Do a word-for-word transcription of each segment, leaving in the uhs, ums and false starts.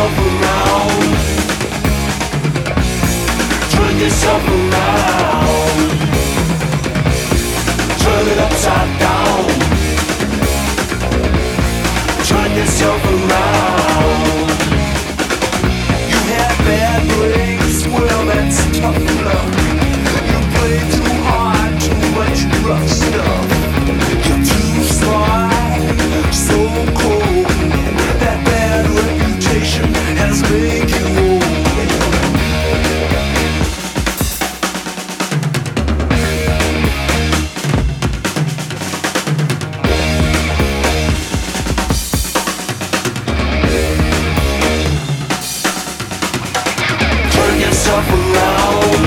yourself around. Turn yourself around. Turn it upside down. Turn yourself around. You had bad breaks, well that's tough luck. You play too hard, too much rough stuff. You're too smart, so cold. That bad reputation has made you old. Turn yourself around.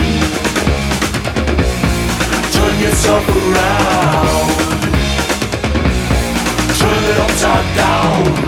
Turn yourself around. Turn it upside down.